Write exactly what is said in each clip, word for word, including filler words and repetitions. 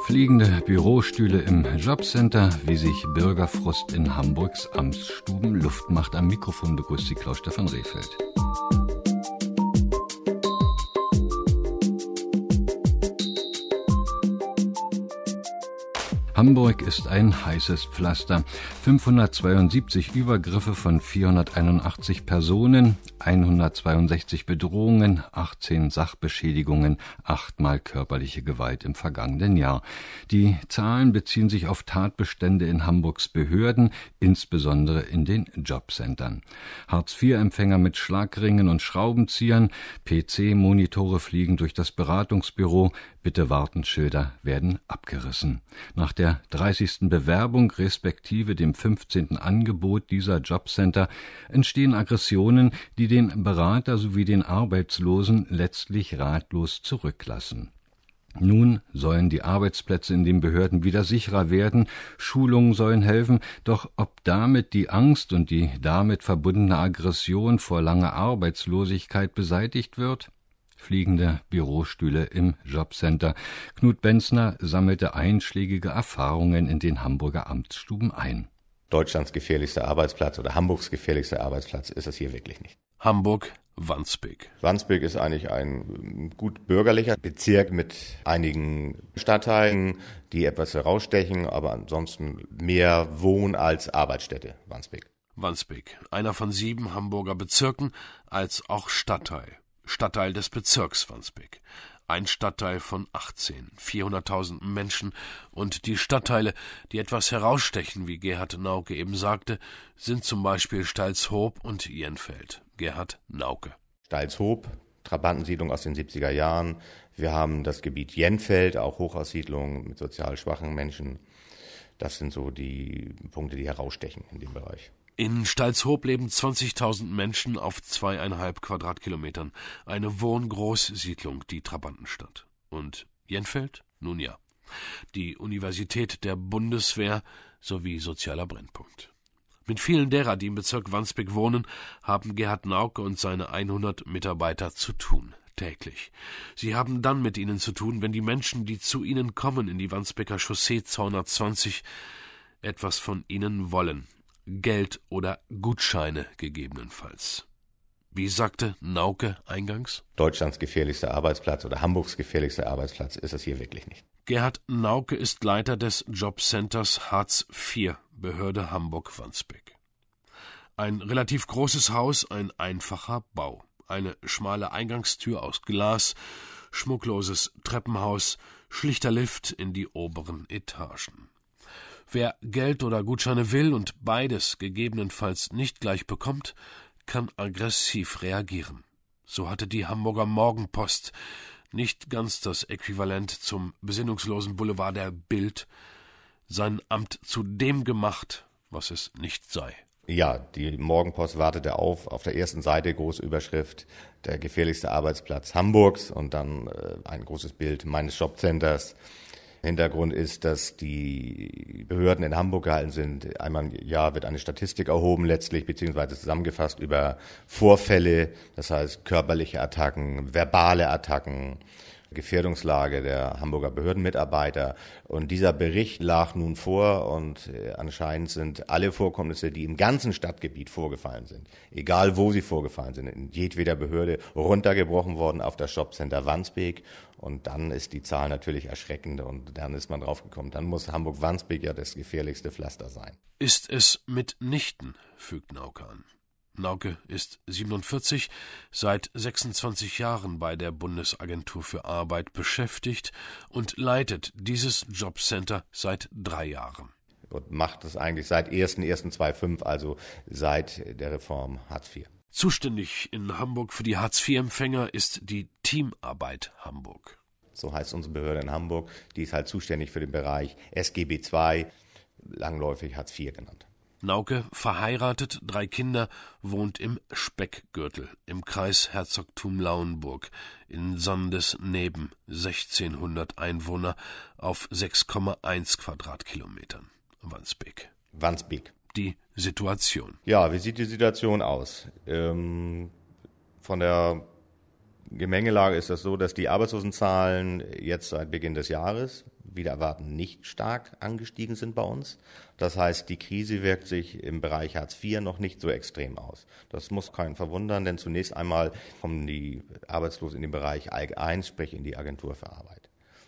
Fliegende Bürostühle im Jobcenter, wie sich Bürgerfrust in Hamburgs Amtsstuben Luft macht. Am Mikrofon begrüßt Sie Klaus-Stefan Rehfeld. Hamburg ist ein heißes Pflaster. fünfhundertzweiundsiebzig Übergriffe von vierhunderteinundachtzig Personen, hundertzweiundsechzig Bedrohungen, achtzehn Sachbeschädigungen, achtmal körperliche Gewalt im vergangenen Jahr. Die Zahlen beziehen sich auf Tatbestände in Hamburgs Behörden, insbesondere in den Jobcentern. Hartz-vier-Empfänger mit Schlagringen und Schraubenziehern, P C-Monitore fliegen durch das Beratungsbüro, Bitte-Warten-Schilder werden abgerissen. Nach der dreißigsten Bewerbung respektive dem fünfzehnten Angebot dieser Jobcenter entstehen Aggressionen, die den Berater sowie den Arbeitslosen letztlich ratlos zurücklassen. Nun sollen die Arbeitsplätze in den Behörden wieder sicherer werden, Schulungen sollen helfen, doch ob damit die Angst und die damit verbundene Aggression vor langer Arbeitslosigkeit beseitigt wird? Fliegende Bürostühle im Jobcenter. Knut Benzner sammelte einschlägige Erfahrungen in den Hamburger Amtsstuben ein. Deutschlands gefährlichster Arbeitsplatz oder Hamburgs gefährlichster Arbeitsplatz ist es hier wirklich nicht. Hamburg-Wandsbek. Wandsbek ist eigentlich ein gut bürgerlicher Bezirk mit einigen Stadtteilen, die etwas herausstechen, aber ansonsten mehr Wohn- als Arbeitsstätte, Wandsbek. Wandsbek, einer von sieben Hamburger Bezirken als auch Stadtteil. Stadtteil des Bezirks Wandsbek. Ein Stadtteil von achtzehn, vierhunderttausend Menschen, und die Stadtteile, die etwas herausstechen, wie Gerhard Nauke eben sagte, sind zum Beispiel Stalzhoop und Jenfeld. Gerhard Nauke. Stalzhoop, Trabantensiedlung aus den siebziger Jahren. Wir haben das Gebiet Jenfeld, auch Hochhaussiedlung mit sozial schwachen Menschen. Das sind so die Punkte, die herausstechen in dem Bereich. In Stalzhoop leben zwanzigtausend Menschen auf zweieinhalb Quadratkilometern. Eine Wohngroßsiedlung, die Trabantenstadt. Und Jenfeld? Nun ja. Die Universität der Bundeswehr sowie sozialer Brennpunkt. Mit vielen derer, die im Bezirk Wandsbek wohnen, haben Gerhard Nauke und seine hundert Mitarbeiter zu tun. Täglich. Sie haben dann mit ihnen zu tun, wenn die Menschen, die zu ihnen kommen in die Wandsbeker Chaussee zweihundertzwanzig, etwas von ihnen wollen. Geld oder Gutscheine gegebenenfalls. Wie sagte Nauke eingangs? Deutschlands gefährlichster Arbeitsplatz oder Hamburgs gefährlichster Arbeitsplatz ist es hier wirklich nicht. Gerhard Nauke ist Leiter des Jobcenters Hartz vier, Behörde Hamburg-Wandsbek. Ein relativ großes Haus, ein einfacher Bau. Eine schmale Eingangstür aus Glas, schmuckloses Treppenhaus, schlichter Lift in die oberen Etagen. Wer Geld oder Gutscheine will und beides gegebenenfalls nicht gleich bekommt, kann aggressiv reagieren. So hatte die Hamburger Morgenpost, nicht ganz das Äquivalent zum besinnungslosen Boulevard der Bild, sein Amt zu dem gemacht, was es nicht sei. Ja, die Morgenpost wartete auf, auf der ersten Seite große Überschrift, der gefährlichste Arbeitsplatz Hamburgs, und dann äh, ein großes Bild meines Jobcenters. Hintergrund ist, dass die Behörden in Hamburg gehalten sind. Einmal im Jahr wird eine Statistik erhoben, letztlich beziehungsweise zusammengefasst über Vorfälle, das heißt körperliche Attacken, verbale Attacken, Gefährdungslage der Hamburger Behördenmitarbeiter. Und dieser Bericht lag nun vor, und anscheinend sind alle Vorkommnisse, die im ganzen Stadtgebiet vorgefallen sind, egal wo sie vorgefallen sind, in jedweder Behörde runtergebrochen worden auf das Jobcenter Wandsbek. Und dann ist die Zahl natürlich erschreckend, und dann ist man draufgekommen, dann muss Hamburg-Wandsbek ja das gefährlichste Pflaster sein. Ist es mitnichten, fügt Nauke an. Nauke ist siebenundvierzig, seit sechsundzwanzig Jahren bei der Bundesagentur für Arbeit beschäftigt und leitet dieses Jobcenter seit drei Jahren. Und macht es eigentlich seit ersten ersten zweitausendfünf, also seit der Reform Hartz vier. Zuständig in Hamburg für die Hartz vier Empfänger ist die Teamarbeit Hamburg. So heißt unsere Behörde in Hamburg. Die ist halt zuständig für den Bereich S G B zwei, langläufig Hartz vier genannt. Nauke, verheiratet, drei Kinder, wohnt im Speckgürtel im Kreis Herzogtum Lauenburg in Sandesneben, sechzehnhundert Einwohner auf sechs Komma eins Quadratkilometern. Wandsbek. Wandsbek. Die Situation. Ja, wie sieht die Situation aus? Ähm, von der Gemengelage ist das so, dass die Arbeitslosenzahlen jetzt seit Beginn des Jahres wieder erwarten nicht stark angestiegen sind bei uns. Das heißt, die Krise wirkt sich im Bereich Hartz vier noch nicht so extrem aus. Das muss keinen verwundern, denn zunächst einmal kommen die Arbeitslosen in den Bereich A G eins, sprich in die Agentur für Arbeit.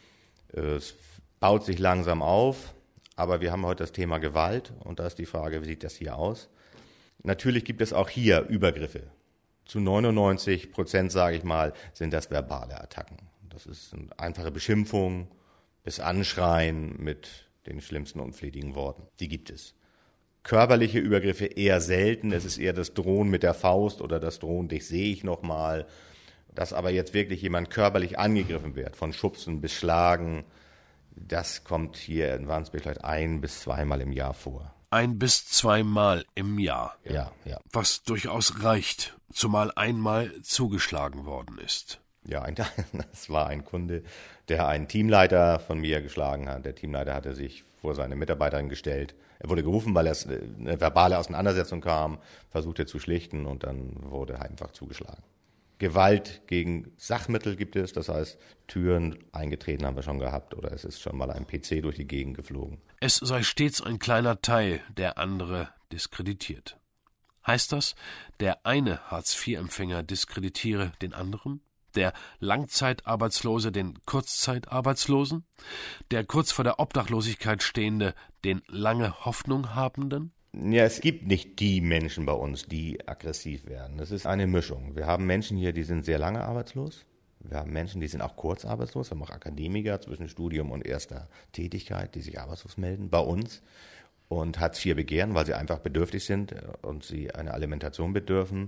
Es baut sich langsam auf, aber wir haben heute das Thema Gewalt und da ist die Frage, wie sieht das hier aus? Natürlich gibt es auch hier Übergriffe. Zu neunundneunzig Prozent, sage ich mal, sind das verbale Attacken. Das ist eine einfache Beschimpfung, bis Anschreien mit den schlimmsten unflätigen Worten. Die gibt es. Körperliche Übergriffe eher selten. Es ist eher das Drohen mit der Faust oder das Drohen, dich sehe ich noch mal. Dass aber jetzt wirklich jemand körperlich angegriffen wird, von Schubsen bis Schlagen, das kommt hier in Wandsbek vielleicht ein- bis zweimal im Jahr vor. Ein bis zweimal im Jahr. Ja, ja. Was durchaus reicht, zumal einmal zugeschlagen worden ist. Ja, ein, das war ein Kunde, der einen Teamleiter von mir geschlagen hat. Der Teamleiter hatte sich vor seine Mitarbeiterin gestellt. Er wurde gerufen, weil es eine verbale Auseinandersetzung kam, versuchte zu schlichten und dann wurde einfach zugeschlagen. Gewalt gegen Sachmittel gibt es, das heißt, Türen eingetreten haben wir schon gehabt oder es ist schon mal ein P C durch die Gegend geflogen. Es sei stets ein kleiner Teil, der andere diskreditiert. Heißt das, der eine Hartz vier Empfänger diskreditiere den anderen? Der Langzeitarbeitslose den Kurzzeitarbeitslosen? Der kurz vor der Obdachlosigkeit stehende den lange Hoffnung habenden? Ja, es gibt nicht die Menschen bei uns, die aggressiv werden. Es ist eine Mischung. Wir haben Menschen hier, die sind sehr lange arbeitslos. Wir haben Menschen, die sind auch kurz arbeitslos. Wir haben auch Akademiker zwischen Studium und erster Tätigkeit, die sich arbeitslos melden bei uns und Hartz vier begehren, weil sie einfach bedürftig sind und sie eine Alimentation bedürfen.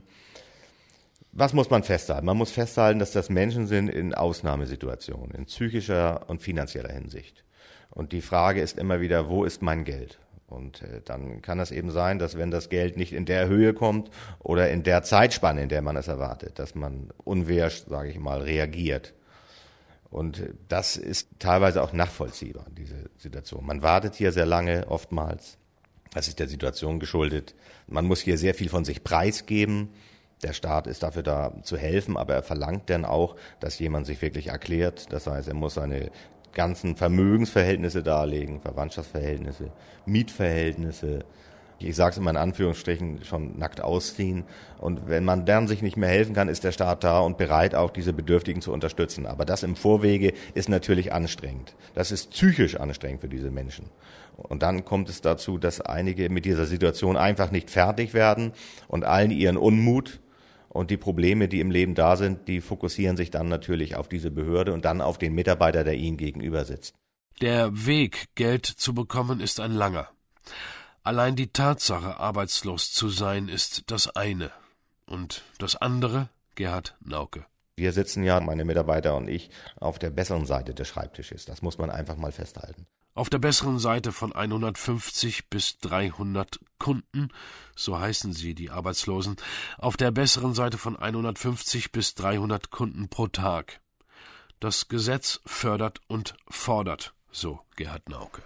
Was muss man festhalten? Man muss festhalten, dass das Menschen sind in Ausnahmesituationen, in psychischer und finanzieller Hinsicht. Und die Frage ist immer wieder, wo ist mein Geld? Und äh, dann kann es eben sein, dass wenn das Geld nicht in der Höhe kommt oder in der Zeitspanne, in der man es erwartet, dass man unwehr, sage ich mal, reagiert. Und äh, das ist teilweise auch nachvollziehbar, diese Situation. Man wartet hier sehr lange oftmals. Das ist der Situation geschuldet. Man muss hier sehr viel von sich preisgeben. Der Staat ist dafür da zu helfen, aber er verlangt dann auch, dass jemand sich wirklich erklärt. Das heißt, er muss seine ganzen Vermögensverhältnisse darlegen, Verwandtschaftsverhältnisse, Mietverhältnisse. Ich sage es immer in Anführungsstrichen, schon nackt ausziehen. Und wenn man dann sich nicht mehr helfen kann, ist der Staat da und bereit, auch diese Bedürftigen zu unterstützen. Aber das im Vorwege ist natürlich anstrengend. Das ist psychisch anstrengend für diese Menschen. Und dann kommt es dazu, dass einige mit dieser Situation einfach nicht fertig werden und allen ihren Unmut und die Probleme, die im Leben da sind, die fokussieren sich dann natürlich auf diese Behörde und dann auf den Mitarbeiter, der ihnen gegenüber sitzt. Der Weg, Geld zu bekommen, ist ein langer. Allein die Tatsache, arbeitslos zu sein, ist das eine. Und das andere, Gerhard Nauke. Wir sitzen ja, meine Mitarbeiter und ich, auf der besseren Seite des Schreibtisches. Das muss man einfach mal festhalten. Auf der besseren Seite von hundertfünfzig bis dreihundert Kunden, so heißen sie, die Arbeitslosen, auf der besseren Seite von hundertfünfzig bis dreihundert Kunden pro Tag. Das Gesetz fördert und fordert, so Gerhard Nauke.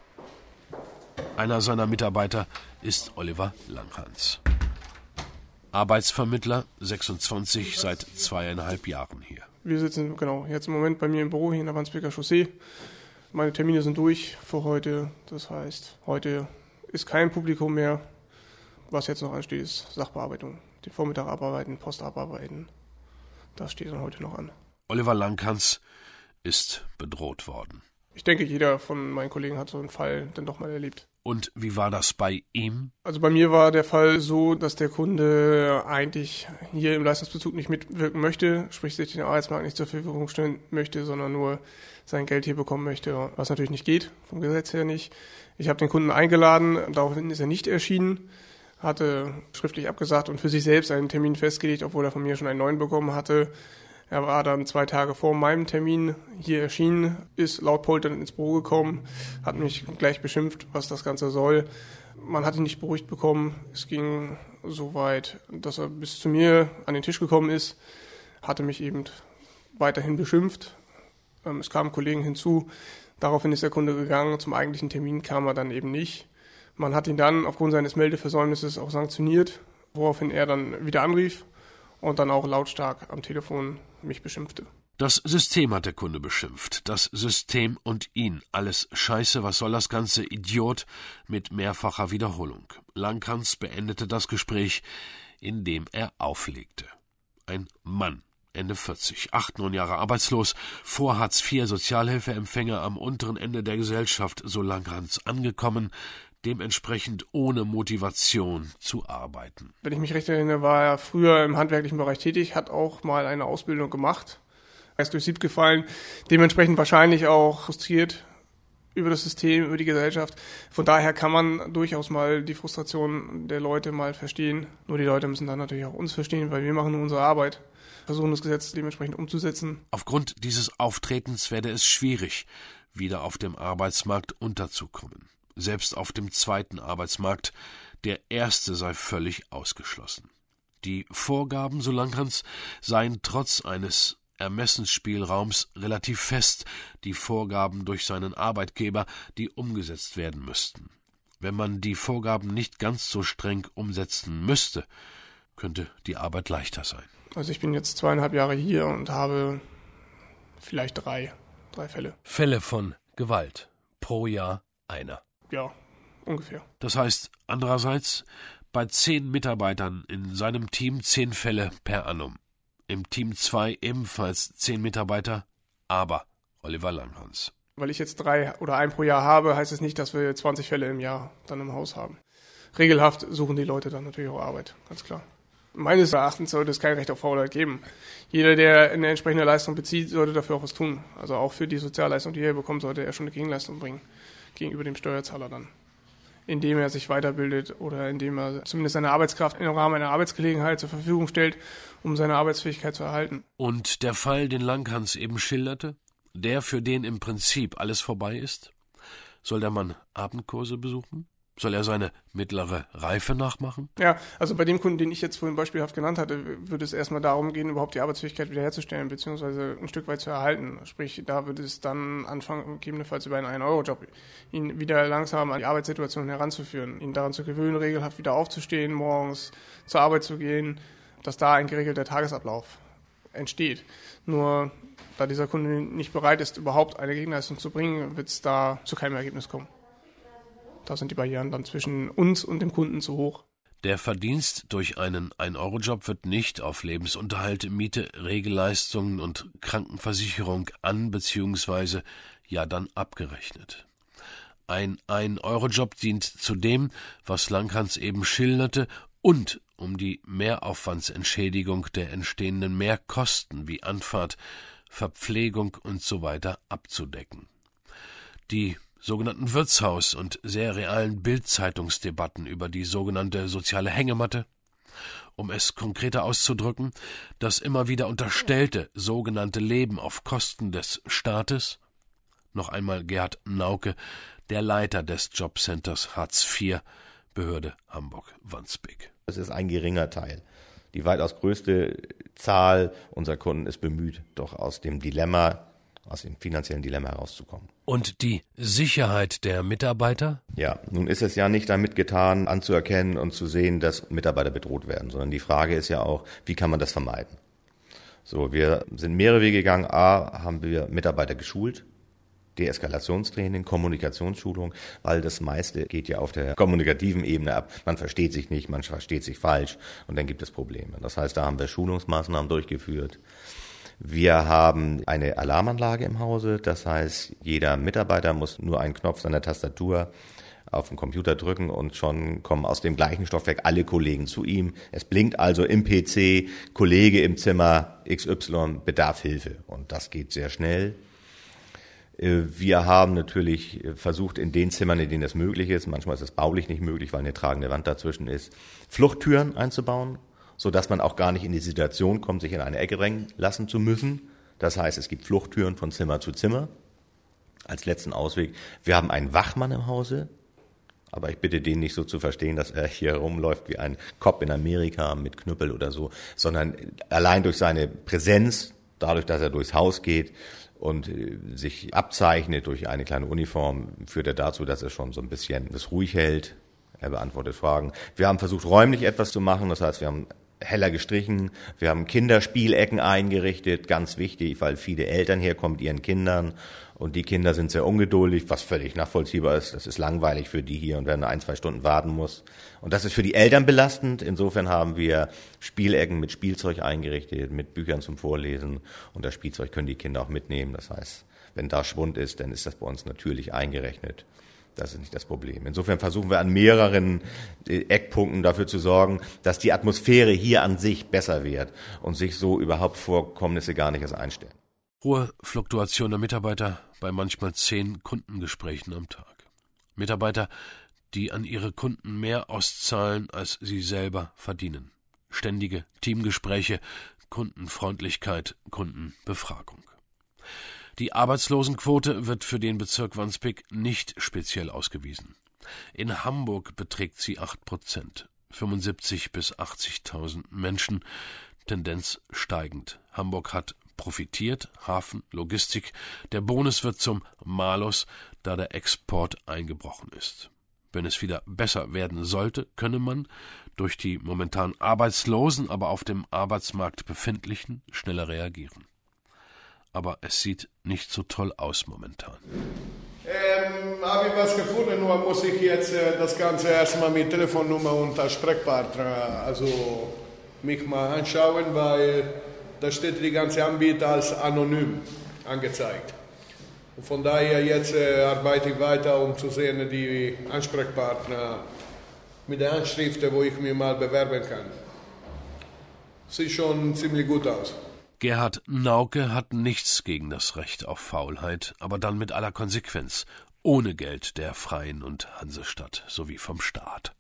Einer seiner Mitarbeiter ist Oliver Langhans. Arbeitsvermittler, sechsundzwanzig, seit zweieinhalb Jahren hier. Wir sitzen genau jetzt im Moment bei mir im Büro hier in der Wandsbeker Chaussee. Meine Termine sind durch für heute. Das heißt, heute ist kein Publikum mehr. Was jetzt noch ansteht, ist Sachbearbeitung. Den Vormittag abarbeiten, Post abarbeiten. Das steht dann heute noch an. Oliver Langhans ist bedroht worden. Ich denke, jeder von meinen Kollegen hat so einen Fall dann doch mal erlebt. Und wie war das bei ihm? Also bei mir war der Fall so, dass der Kunde eigentlich hier im Leistungsbezug nicht mitwirken möchte, sprich sich den Arbeitsmarkt nicht zur Verfügung stellen möchte, sondern nur sein Geld hier bekommen möchte, was natürlich nicht geht, vom Gesetz her nicht. Ich habe den Kunden eingeladen, daraufhin ist er nicht erschienen, hatte schriftlich abgesagt und für sich selbst einen Termin festgelegt, obwohl er von mir schon einen neuen bekommen hatte. Er war dann zwei Tage vor meinem Termin hier erschienen, ist laut polternd ins Büro gekommen, hat mich gleich beschimpft, was das Ganze soll. Man hat ihn nicht beruhigt bekommen. Es ging so weit, dass er bis zu mir an den Tisch gekommen ist, hatte mich eben weiterhin beschimpft. Es kamen Kollegen hinzu. Daraufhin ist der Kunde gegangen. Zum eigentlichen Termin kam er dann eben nicht. Man hat ihn dann aufgrund seines Meldeversäumnisses auch sanktioniert, woraufhin er dann wieder anrief und dann auch lautstark am Telefon mich beschimpfte. Das System hat der Kunde beschimpft. Das System und ihn. Alles Scheiße, was soll das Ganze? Idiot mit mehrfacher Wiederholung. Langhans beendete das Gespräch, indem er auflegte. Ein Mann, Ende vierzig, acht, neun Jahre arbeitslos, vor Hartz vier Sozialhilfeempfänger am unteren Ende der Gesellschaft, so Langhans angekommen, dementsprechend ohne Motivation zu arbeiten. Wenn ich mich recht erinnere, war er früher im handwerklichen Bereich tätig, hat auch mal eine Ausbildung gemacht. Er ist durchs Sieb gefallen, dementsprechend wahrscheinlich auch frustriert über das System, über die Gesellschaft. Von daher kann man durchaus mal die Frustration der Leute mal verstehen. Nur die Leute müssen dann natürlich auch uns verstehen, weil wir machen nur unsere Arbeit, versuchen das Gesetz dementsprechend umzusetzen. Aufgrund dieses Auftretens werde es schwierig, wieder auf dem Arbeitsmarkt unterzukommen. Selbst auf dem zweiten Arbeitsmarkt, der erste sei völlig ausgeschlossen. Die Vorgaben, so Langhans, seien trotz eines Ermessensspielraums relativ fest, die Vorgaben durch seinen Arbeitgeber, die umgesetzt werden müssten. Wenn man die Vorgaben nicht ganz so streng umsetzen müsste, könnte die Arbeit leichter sein. Also ich bin jetzt zweieinhalb Jahre hier und habe vielleicht drei, drei Fälle. Fälle von Gewalt. Pro Jahr einer. Ja, ungefähr. Das heißt, andererseits, bei zehn Mitarbeitern in seinem Team zehn Fälle per annum. Im Team zwei ebenfalls zehn Mitarbeiter, aber Oliver Langhans. Weil ich jetzt drei oder ein pro Jahr habe, heißt es nicht, dass wir zwanzig Fälle im Jahr dann im Haus haben. Regelhaft suchen die Leute dann natürlich auch Arbeit, ganz klar. Meines Erachtens sollte es kein Recht auf Faulheit geben. Jeder, der eine entsprechende Leistung bezieht, sollte dafür auch was tun. Also auch für die Sozialleistung, die er bekommt, sollte er schon eine Gegenleistung bringen gegenüber dem Steuerzahler dann. Indem er sich weiterbildet oder indem er zumindest seine Arbeitskraft im Rahmen einer Arbeitsgelegenheit zur Verfügung stellt, um seine Arbeitsfähigkeit zu erhalten. Und der Fall, den Langhans eben schilderte, der, für den im Prinzip alles vorbei ist? Soll der Mann Abendkurse besuchen? Soll er seine mittlere Reife nachmachen? Ja, also bei dem Kunden, den ich jetzt vorhin beispielhaft genannt hatte, würde es erstmal darum gehen, überhaupt die Arbeitsfähigkeit wiederherzustellen, beziehungsweise ein Stück weit zu erhalten. Sprich, da würde es dann anfangen, gegebenenfalls über einen ein-Euro-Job, ihn wieder langsam an die Arbeitssituation heranzuführen, ihn daran zu gewöhnen, regelhaft wieder aufzustehen, morgens zur Arbeit zu gehen, dass da ein geregelter Tagesablauf entsteht. Nur da dieser Kunde nicht bereit ist, überhaupt eine Gegenleistung zu bringen, wird es da zu keinem Ergebnis kommen. Da sind die Barrieren dann zwischen uns und dem Kunden zu hoch. Der Verdienst durch einen ein-Euro-Job wird nicht auf Lebensunterhalt, Miete, Regelleistungen und Krankenversicherung an- bzw. ja dann abgerechnet. Ein ein-Euro-Job dient zu dem, was Langhans eben schilderte, und um die Mehraufwandsentschädigung der entstehenden Mehrkosten wie Anfahrt, Verpflegung usw. abzudecken. Die sogenannten Wirtshaus- und sehr realen Bild-Zeitungsdebatten über die sogenannte soziale Hängematte, um es konkreter auszudrücken, das immer wieder unterstellte sogenannte Leben auf Kosten des Staates, noch einmal Gerhard Nauke, der Leiter des Jobcenters Hartz vier, Behörde Hamburg-Wandsbek. Es ist ein geringer Teil. Die weitaus größte Zahl unserer Kunden ist bemüht, doch aus dem Dilemma, aus dem finanziellen Dilemma herauszukommen. Und die Sicherheit der Mitarbeiter? Ja, nun ist es ja nicht damit getan, anzuerkennen und zu sehen, dass Mitarbeiter bedroht werden, sondern die Frage ist ja auch, wie kann man das vermeiden? So, wir sind mehrere Wege gegangen. A, haben wir Mitarbeiter geschult, Deeskalationstraining, Kommunikationsschulung, weil das meiste geht ja auf der kommunikativen Ebene ab. Man versteht sich nicht, man versteht sich falsch und dann gibt es Probleme. Das heißt, da haben wir Schulungsmaßnahmen durchgeführt. Wir haben eine Alarmanlage im Hause, das heißt, jeder Mitarbeiter muss nur einen Knopf seiner Tastatur auf den Computer drücken und schon kommen aus dem gleichen Stockwerk alle Kollegen zu ihm. Es blinkt also im P C, Kollege im Zimmer X Y bedarf Hilfe und das geht sehr schnell. Wir haben natürlich versucht, in den Zimmern, in denen es möglich ist, manchmal ist es baulich nicht möglich, weil eine tragende Wand dazwischen ist, Fluchttüren einzubauen, sodass man auch gar nicht in die Situation kommt, sich in eine Ecke drängen lassen zu müssen. Das heißt, es gibt Fluchttüren von Zimmer zu Zimmer als letzten Ausweg. Wir haben einen Wachmann im Hause, aber ich bitte den nicht so zu verstehen, dass er hier rumläuft wie ein Cop in Amerika mit Knüppel oder so, sondern allein durch seine Präsenz, dadurch, dass er durchs Haus geht und sich abzeichnet durch eine kleine Uniform, führt er dazu, dass er schon so ein bisschen das ruhig hält. Er beantwortet Fragen. Wir haben versucht, räumlich etwas zu machen. Das heißt, wir haben heller gestrichen. Wir haben Kinderspielecken eingerichtet, ganz wichtig, weil viele Eltern herkommen mit ihren Kindern und die Kinder sind sehr ungeduldig, was völlig nachvollziehbar ist. Das ist langweilig für die hier und wenn man ein, zwei Stunden warten muss. Und das ist für die Eltern belastend. Insofern haben wir Spielecken mit Spielzeug eingerichtet, mit Büchern zum Vorlesen und das Spielzeug können die Kinder auch mitnehmen. Das heißt, wenn da Schwund ist, dann ist das bei uns natürlich eingerechnet. Das ist nicht das Problem. Insofern versuchen wir an mehreren Eckpunkten dafür zu sorgen, dass die Atmosphäre hier an sich besser wird und sich so überhaupt Vorkommnisse gar nicht erst einstellen. Hohe Fluktuation der Mitarbeiter bei manchmal zehn Kundengesprächen am Tag. Mitarbeiter, die an ihre Kunden mehr auszahlen, als sie selber verdienen. Ständige Teamgespräche, Kundenfreundlichkeit, Kundenbefragung. Die Arbeitslosenquote wird für den Bezirk Wandsbek nicht speziell ausgewiesen. In Hamburg beträgt sie acht Prozent, fünfundsiebzig bis achtzigtausend Menschen, Tendenz steigend. Hamburg hat profitiert, Hafen, Logistik. Der Bonus wird zum Malus, da der Export eingebrochen ist. Wenn es wieder besser werden sollte, könne man durch die momentan Arbeitslosen, aber auf dem Arbeitsmarkt Befindlichen schneller reagieren. Aber es sieht nicht so toll aus momentan. Ähm, habe ich was gefunden, nur muss ich jetzt äh, das Ganze erstmal mit Telefonnummer und Sprechpartner, also mich mal anschauen, weil da steht die ganze Anbieter als anonym angezeigt. Und von daher jetzt äh, arbeite ich weiter, um zu sehen, die Ansprechpartner mit der Anschrift, wo ich mich mal bewerben kann. Sieht schon ziemlich gut aus. Gerhard Nauke hat nichts gegen das Recht auf Faulheit, aber dann mit aller Konsequenz, ohne Geld der Freien und Hansestadt sowie vom Staat.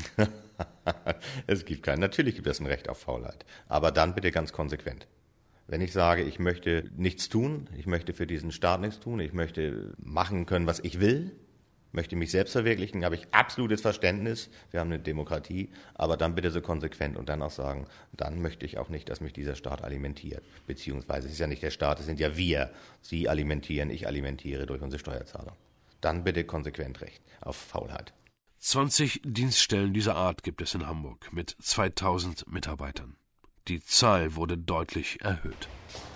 Es gibt kein, natürlich gibt es ein Recht auf Faulheit, aber dann bitte ganz konsequent. Wenn ich sage, ich möchte nichts tun, ich möchte für diesen Staat nichts tun, ich möchte machen können, was ich will, möchte mich selbst verwirklichen, habe ich absolutes Verständnis, wir haben eine Demokratie, aber dann bitte so konsequent und dann auch sagen, dann möchte ich auch nicht, dass mich dieser Staat alimentiert, beziehungsweise es ist ja nicht der Staat, es sind ja wir, Sie alimentieren, ich alimentiere durch unsere Steuerzahler. Dann bitte konsequent Recht auf Faulheit. zwanzig Dienststellen dieser Art gibt es in Hamburg mit zweitausend Mitarbeitern. Die Zahl wurde deutlich erhöht.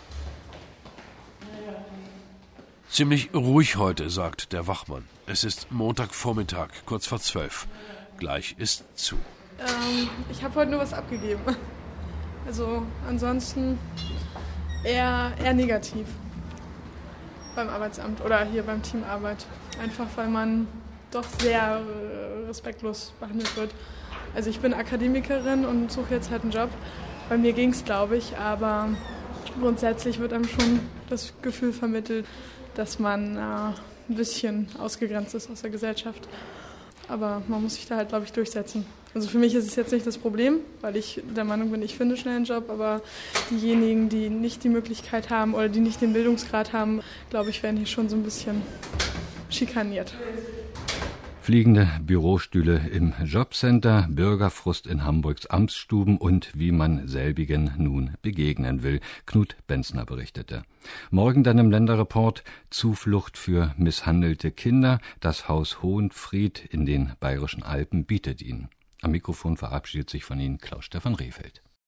Ziemlich ruhig heute, sagt der Wachmann. Es ist Montagvormittag, kurz vor zwölf. Gleich ist zu. Ähm, ich habe heute nur was abgegeben. Also ansonsten eher, eher negativ beim Arbeitsamt oder hier beim Teamarbeit. Einfach weil man doch sehr äh, respektlos behandelt wird. Also ich bin Akademikerin und suche jetzt halt einen Job. Bei mir ging es, glaube ich, aber grundsätzlich wird einem schon das Gefühl vermittelt, dass man äh, ein bisschen ausgegrenzt ist aus der Gesellschaft. Aber man muss sich da halt, glaube ich, durchsetzen. Also für mich ist es jetzt nicht das Problem, weil ich der Meinung bin, ich finde schnell einen Job, aber diejenigen, die nicht die Möglichkeit haben oder die nicht den Bildungsgrad haben, glaube ich, werden hier schon so ein bisschen schikaniert. Fliegende Bürostühle im Jobcenter, Bürgerfrust in Hamburgs Amtsstuben und wie man selbigen nun begegnen will. Knut Benzner berichtete. Morgen dann im Länderreport Zuflucht für misshandelte Kinder. Das Haus Hohenfried in den Bayerischen Alpen bietet ihn. Am Mikrofon verabschiedet sich von Ihnen Klaus-Stefan Rehfeld.